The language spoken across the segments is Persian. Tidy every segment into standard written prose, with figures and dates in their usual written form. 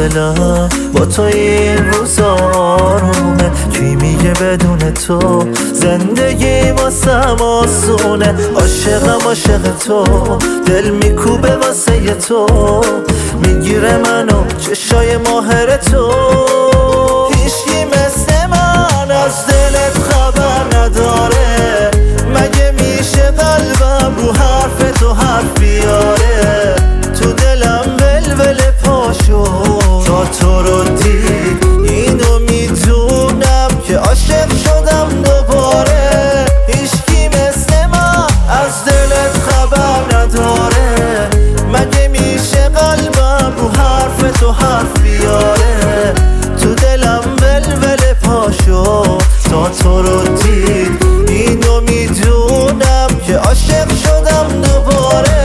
دلم با تو این روزا آرومه. کی میگه بدون تو زندگی واسم آسونه؟ عاشقم عاشق تو، دل میکوبه واسه تو، میگیره منو چشای ماهر تو. هیچکی مثل من از دلت خبر نداره، مگه میشه قلبم رو حرف تو حرف بیاره؟ تو دلم ولول پاشو تا تو رو دید، اینو میدونم که عاشق شدم دوباره. هیچکی مثل من از دلت خبر نداره، مگه میشه قلبم رو حرف تو حرف بیاره؟ تو دلم ولول پاشو تا تو رو دید، اینو میدونم که عاشق شدم دوباره.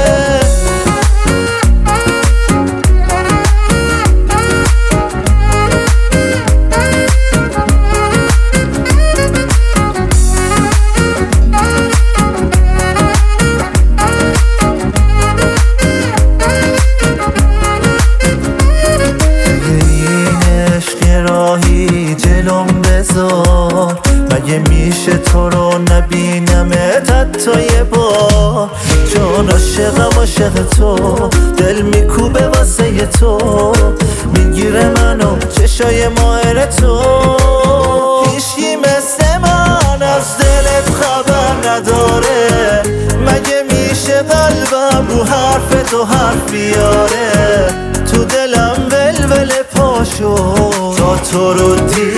جلوم بذار، مگه میشه تو رو نبینمت حتی یه بار؟ جان عاشقم عاشق تو، دل میکوبه واسه تو، میگیره منو چشای ماهر تو. هیچکی مثل من از دلت خبر نداره، مگه میشه قلبم رو حرف تو حرف بیاره؟ تو دلم ولول پاشو تا تو رو دید،